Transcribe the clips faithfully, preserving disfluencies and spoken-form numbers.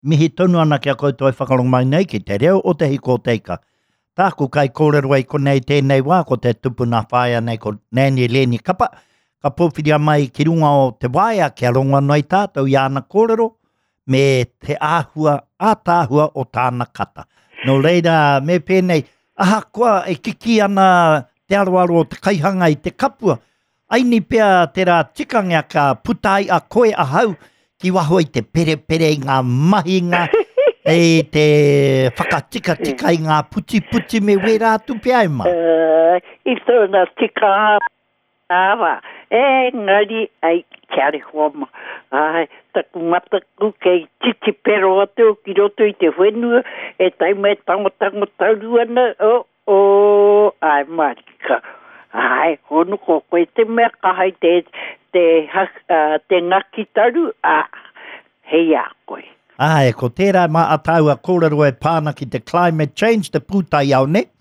mihi tonu ana kia koutou e whakarong mai nei ki te reo o te hiko teika. Tāku kai kōrero ai konei tēnei wā ko te tupuna whaia nei ko Nani Leni Kapa. Ka pōwhiria mai ki runga o te waia kia rongoa noi tātou i ana kōrero me te āhua, ātāhua o tāna kata. No reira me pēnei, aha koa e kiki ana te aroaro o te kaihanga i te kapua. Aini pia te rā tikanga ka putai a koe a hau ki waho i te pere pere i ngā mahi ngā e te whakatika tika i ngā puti puti me wera atu pia e ma. Uh, I tōna tika awa, e ngari ai kia re homa. Ai, taku mataku kei titi pero atu ki roto i te whenua, e taima e tango tango tauru ana, o, o, ai marika. Ai, honu ko koe te mea kahai te, te, uh, te ngaki taru, a, hei a koe. Ai, ko tērā ma atau a kōrero e pāna ki te climate change, te pūtai au ne?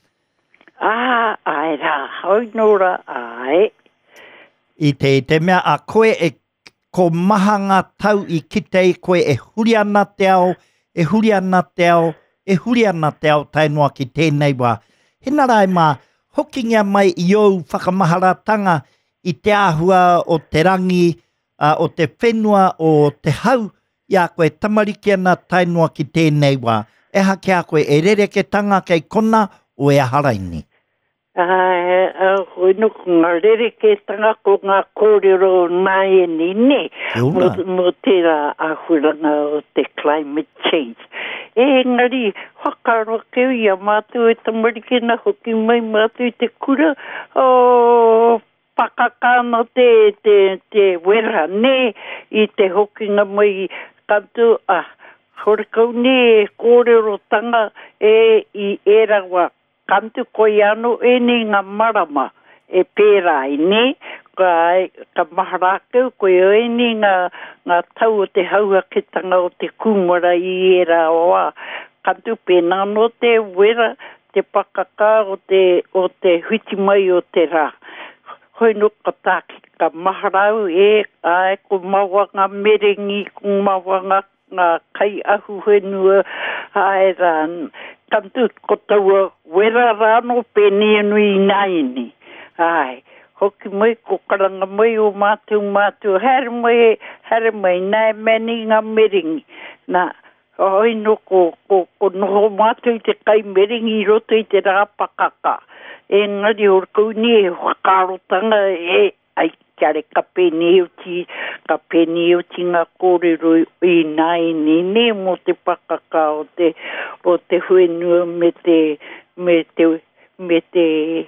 Ah, ai rā, hoi nora, ai. I te, te mea a koe e ko mahanga tau i kitei koe e huri ana te ao, e huri ana te ao, e huri ana te ao tainua ki tēnei wā. Hena rai mā, hokingia mai i au whakamaharatanga i te āhua o te rangi, uh, o te whenua, o te hau, ia koe tamariki ana tainua ki tēnei wā. E hake a koe e rereke tanga kei kona o e haraini. Ai, hoi nuku ngā rereke tanga ko ngā kōrero nai e nene. Mo, mo tērā ahuranga o te climate change. E ngari, whakaro keu ia mātou e tamariki na hoki mai mātou i te kura. O... Pakakana te, te, te wera ne, i te hokinga mai kantu, ah, horekau ne e kōrero tanga e i erawa kantu koi anu e ni ngā marama e pērai ne, ka, ka maharakeu koe e ni ngā, ngā tau o te haua ke tanga o te kumara i erawa, kantu pēnā no te wera, te pakaka o te, o te huiti mai o te rā. Hoi no ka tāki ka maharau e ai ko maua ngā merengi, ko maua ngā, ngā kai ahu whenua ai rān. Kantu ko taua wera rāno pēne nui naini. Ai, hoki mai ko karanga mai o mātou mātou, here mai, here mai nai mani ngā merengi. Nā, hoi no ko, ko, ko noho mātou i te kai merengi i roto i te rāpakaka. E ngari orkau ni e whakarotanga e ai kiare ka pēne uti, ka pēne uti ngā kōrero i nai nene mo te pakaka o te, o te whenua me te, me te, me te,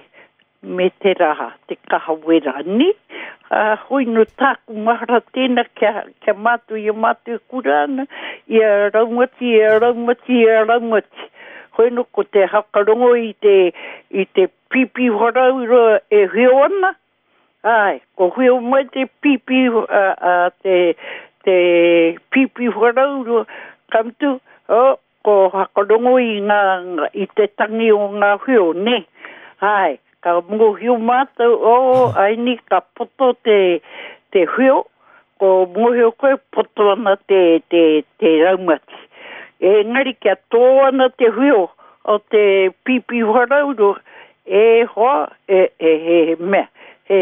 me te raha, te kahawera ni. Uh, hoi no tāku mahara tēnā kia, kia mātu i a mātu kurana, i a raumati, i a raumati, i a raumati. Hoi no ko te hakarongo i te, i te pipi horaura e heo ana. Ai, ko heo mai te pipi, uh, uh, te, te pipi horaura kamtu, oh, ko hakarongo i ngā, i te tangi o ngā heo, ne? Ai, ka mungo heo mātou, oh, aini ka poto te, te heo, ko mungo heo koe poto ana te, te, te raumati. E ngari kia tōana te huio o te pipi wharauro e hoa e, e, e mea, e,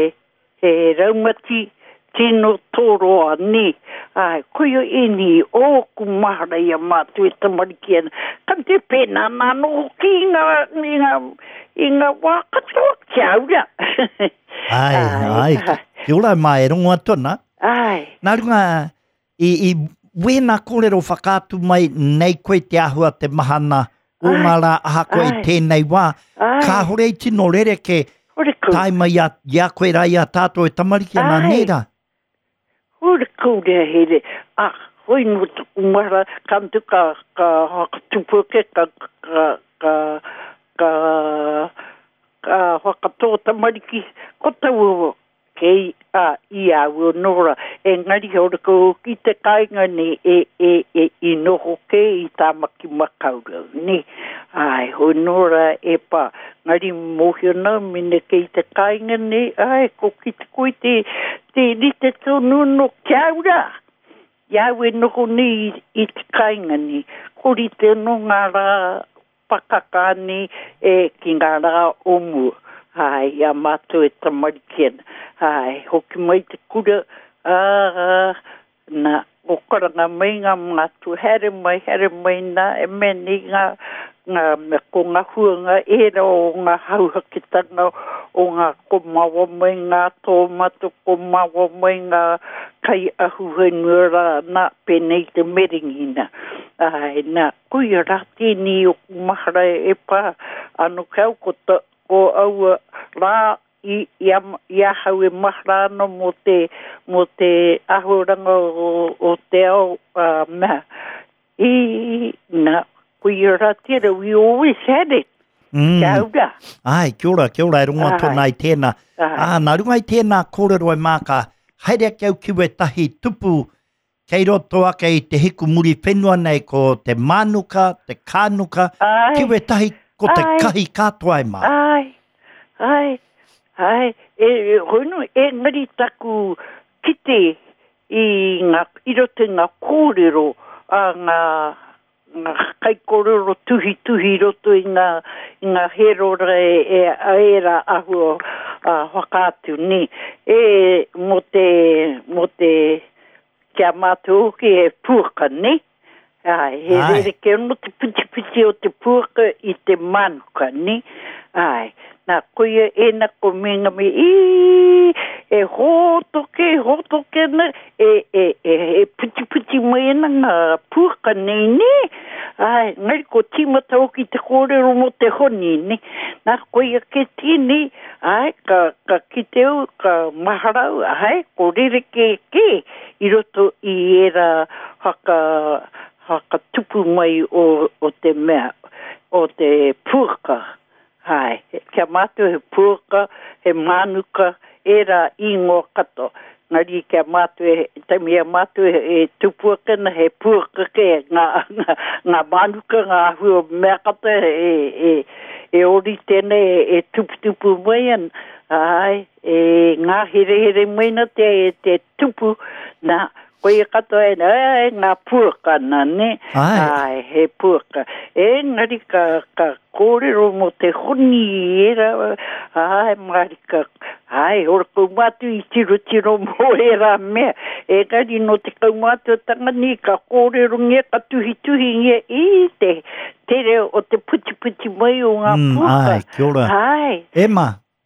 e raumati tino tōroa ni. Ai, koio e ni o kumahara ia mātu e tamariki ana. Kam te pēnā nāno ki ngā, ngā, ngā wākatoa kia aura. Ai, ai, ai. Ki ora mai rongo atona. Ai. Nā runga, i, i wēnā kōrero whakātu mai nei koe te ahua te mahana o ngā rā aha koe i tēnei wā. Ai. Ka hore i tino rereke taima ia, ia koe rai a tātou e tamariki ana nera. Hore kōrea here. Ah, hoi no tuku mara kantu ka, ka hakatupuke, ka, ka, ka, ka, ka hakatoa tamariki. Ko tau kei a i au nora e ngari hora ko ki te kainga ni e e e i noho ke i tāmaki makaurau ni ai ho nora e pa ngari mohio na mine ke i te kainga ni ai ko ki te koe te te rite tonu no kiaura Iau e noko ni i te kainga ni. Kori te no ngā rā pakakani e ki ngā rā omu. Ai, ia mātou e tamarikena. Ai, hoki mai te kura, ah, na okaranga mai ngā mātou, here mai, here mai nā, e meni ngā, ngā, me ko ngā huanga era o ngā hauhakitanga, o ngā komawa mai ngā tōmatu, komawa mai ngā kai ahu henura nā penei te meringina. Ai, nā, kui rati ni o kumahara e pā, anu kau ko ta, ko aua rā i, i, i ahau e mahara no mo te, mo te ahuranga o, o te au, uh, mea. I, nā, kui rati ra, we always had it. Mm. Kia ora. Ai, kia ora, kia ora, e runga tōna i tēnā. Ah, nā runga i tēnā kōrero e māka, haere kiau kiwe tahi tupu, kei roto ake i te hiku muri whenua nei ko te manuka, te kānuka, Ai. kiwe tahi ko te Ai. kahi katoa e mā. Ai, ai, ai, e, e hono, e ngari taku kite i ngā, i rote ngā kōrero, a ngā, ngā kai kōrero tuhi tuhi roto i ngā, i ngā herora e, e aera ahu a whakātu ni. E, mo te, mo te, kia mātou ki e pūka ni. Ai, he Ai. rere ke ono te puti puti o te pūka i te manuka ni. Ai, nā koia e na ko minga me i e hotoke, hotoke na e, e, e, e puti puti mai na ngā pūka ni ni. Ai, ngai ko tīmata o ki te kōrero mo te honi ni. Nā koia ke tini, ai, ka, ka kiteu, ka maharau, ai, ko rere ke ke i roto i era haka... haka tupu mai o, o te mea, o te pūka. Hai, kia mātou he pūka, he manuka, era i ngō kato. Ngari kia mātou e, tamia mātou e tupuaka na he pūka ke, ngā, ngā, ngā manuka, ngā hua mea kata e, e, e ori tēne e tupu tupu mai an. Ai, e ngā here here mai na te, te tupu na koe katoa e ai, ngā pūka na, ne? Ai. Ai, he pūka. E ngari ka, ka kōrero mo te honi era, ai, ngari ka, ai, ora kaumatu i tiro tiro mo era mea. E ngari no te kaumatu tanga ni ka kōrero nge, ka tuhi tuhi nge, i te tere o te puti puti mai o ngā Mm, pūka. ai, kia ora. Ai. Ema,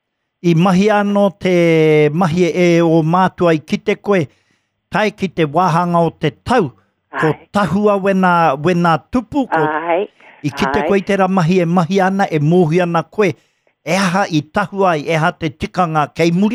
i mahi anō te mahi e o mātua i kite koe, tai ki te wāhanga o te tau, ko Ai. tahua wena, wena tupu, ko Ai. i kite ai. koe i te mahi e mahi ana, e mōhi ana koe, e aha i tahua i e aha te tikanga kei muri?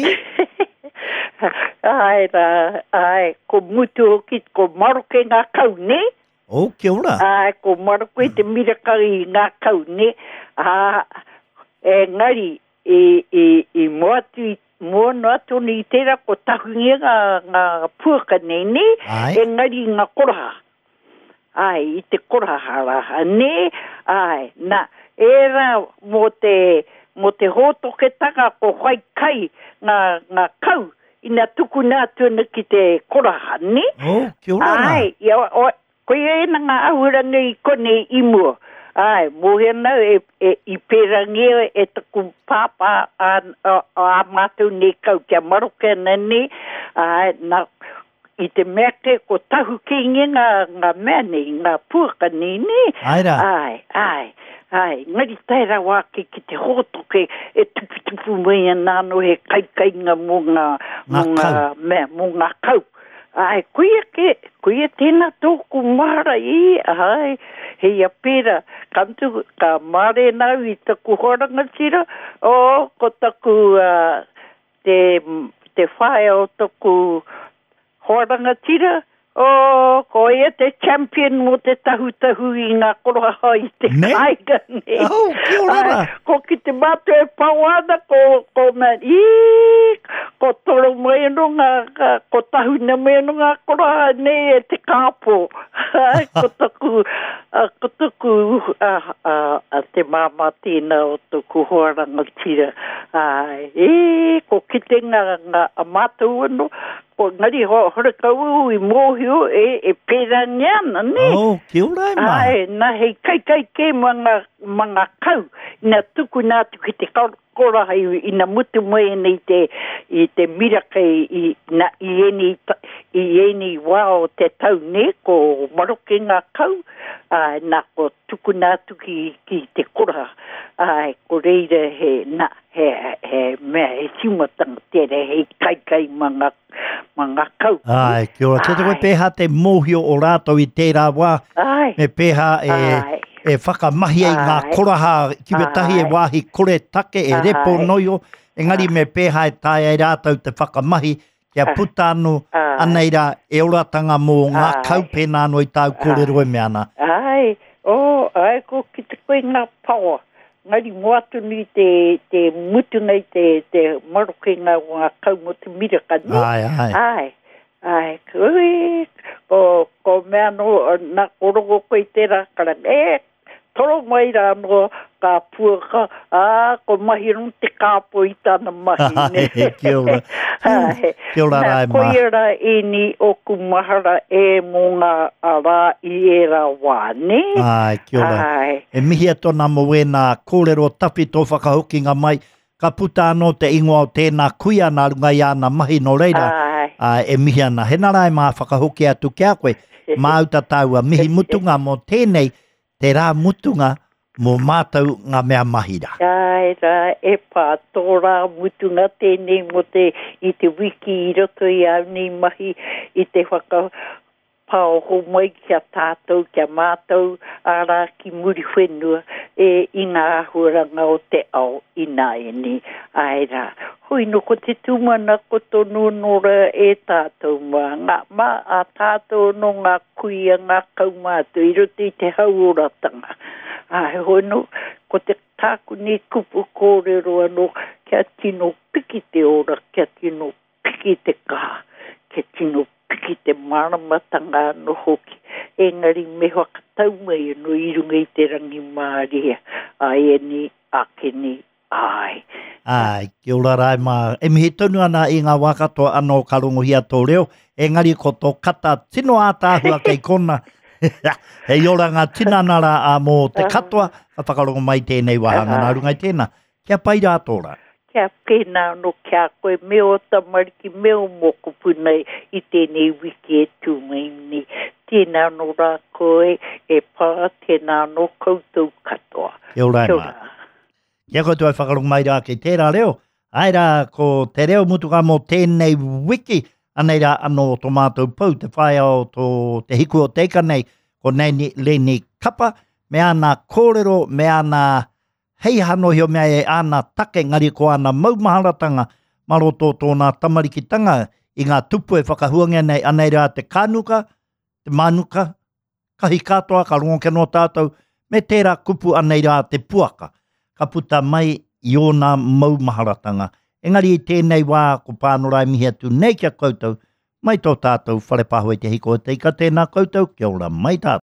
ai, ra, ai, ko mutu hoki, ko maroke ngā kau, ne? O, kia ora. Ai, ko maroke i te mirakau i ngā kau, ne? Ah, e ngari, i, i, i moatu i Mua no atu ni tera ko tahungia ngā, ngā pūka nei, ne? Ai. E ngari ngā koraha. Ai, i te koraha raha, ne? Ai, na, era mo te, mo te hotoke taka ko whai kai ngā, ngā kau, ina tuku nā tūna ki te koraha, ne? O, kia ora. Ai, ia, o, koe e na ngā ahuranga i kone i mua. Ai, mohena e, e i perangia e taku pāpā a, a, a mātou ne kau kia maroke nani. Ai, na, i te mea ke ko tahu kingi ngā, ngā mea ni, ngā pūka ni ni. Aira. Ai, ai, ai, ngari taira wāke ki te hotoke e tupu tupu mai anano he kaikainga mo ngā, mo ngā mea, mo ngā kau. Ai, kuia ke, kuia tēnā tōku mara i, ai, hei a pera, kantu, ka mare nau i taku horanga tira, o, ko taku, uh, te, te whae o taku horanga tira, o, ko ia te champion mo te tahu tahu i ngā koroha i te Ne? kaiga, ne? Oh, kia ora. Ai, ko ki te matu e pauana, ko, ko ma, i, ko toro mai no ngā, ko tahu na mai no ngā koroha, ne, e te kāpo. Ai, ko taku, uh, ko taku, uh, uh, uh, te māma tīna o taku horanga tira. Ai, e, ko ki te ngā, ngā mātou ano, ko ngari ho hore kau I mohio e e peraniana ne. Oh, kia ora ma. Ai, na hei kai kai ke mga mga kau na tuku na tuku te kora hai ina mutu mai nei te I te miraka I na I eni I eni wao te tau ne ko maroke ngā kau ai na ko tuku na tuki ki te kora ai ko reira he na he he me he simatanga tere he kai kai mga mga kau. Ai, kia ora. Te koe peha te mohio o rātou I tērā wā. Ai. Me peha e... Ai. E whakamahi ai ngā koraha ki wetahi e wāhi kore take e repo noio. Engari me pēha e tāi ai rātou te whakamahi kia puta anu anei rā e oratanga mō ngā kaupena anu I tāu kōrero e me ana. Ai, o, ai ko ki te koe ngā pawa. Ngari moatu ni te, te mutu nei te, te maroke ngā ngā kau mo te miraka ni. Ai, ai. Ai. Ai, koe, ko, ko mea no, nā korogo koe te rākara, e, toro mai rā no, ka puaka, a, ko mahi rung te kāpo I tāna mahi, ne. Ai, kia ora. Kia ora rai mā. Nā koe rā e ni o kumahara e mō ngā ara I e rā wā, ne. Ai, kia ora. Ai. E mihi atona mo e nā kōrero tapi tō whakahokinga mai, ka puta anō te ingoa o tēnā kuia nā runga I ana mahi no reira. Ai. Ai, e mihi ana. He nā rai mā whakahoki atu kia koe, māuta taua, mihi mutunga mo tēnei, te rā mutunga mō mātou ngā mea mahira. Ai rā, e pā tō rā mutunga tēnei mo te, I te wiki I roto I au ni mahi, I te whaka pao ho mai kia tātou, kia mātou, ārā ki muri whenua, e I ngā ahuranga o te ao I nā e ni. Ai rā, hoi no ko te tūmana ko tonu nora e tātou mā, ngā mā a tātou no ngā kuia ngā kaumātou, I roto I te hauoratanga. Ai hoi no, ko te tāku ni kupu kōrero anō, kia tino piki te ora, kia tino piki te kaha, kia tino piki te maramatanga no hoki. Engari me whakatau mai no I runga I te rangi māria. Ai e ni, ake ni, ai. Ai, kia ora rai mā. E mihi tonu ana I ngā wakato anō karongohia tō reo. Engari ko tō kata tino ātāhua kei kona. Hei ora ngā tinanara a mō te katoa, ka whakarongo mai tēnei wahanga nā runga I tēnā. Kia pai rā tōra. Kia pēnā no kia koe meo tamariki, meo moko punai I tēnei wiki e tūmai ni. Tēnā no rā koe e pā, tēnā no koutou katoa. Kia ora mā. Kia koe tuai whakarongo mai rā kei tērā reo. Ai rā, ko te reo mutuka mō tēnei wiki, anei rā anō tō mātou pau, te whae ao tō te hiku o teika nei, ko nei ni leni kapa, me ana kōrero, me ana hei hanohio mea e ana take ngari ko ana maumaharatanga, maroto tōna tamarikitanga, I ngā tupu e whakahuangia nei, anei rā te kānuka, te manuka, kahi katoa, ka rongo ke no tātou, me tērā kupu anei rā te puaka, ka puta mai I ona maumaharatanga. Engari I tēnei wā ko pānorai mihi atu nei kia koutou, mai tō tātou whare pāhoi te hiko o teika tēnā koutou, kia ora mai tātou.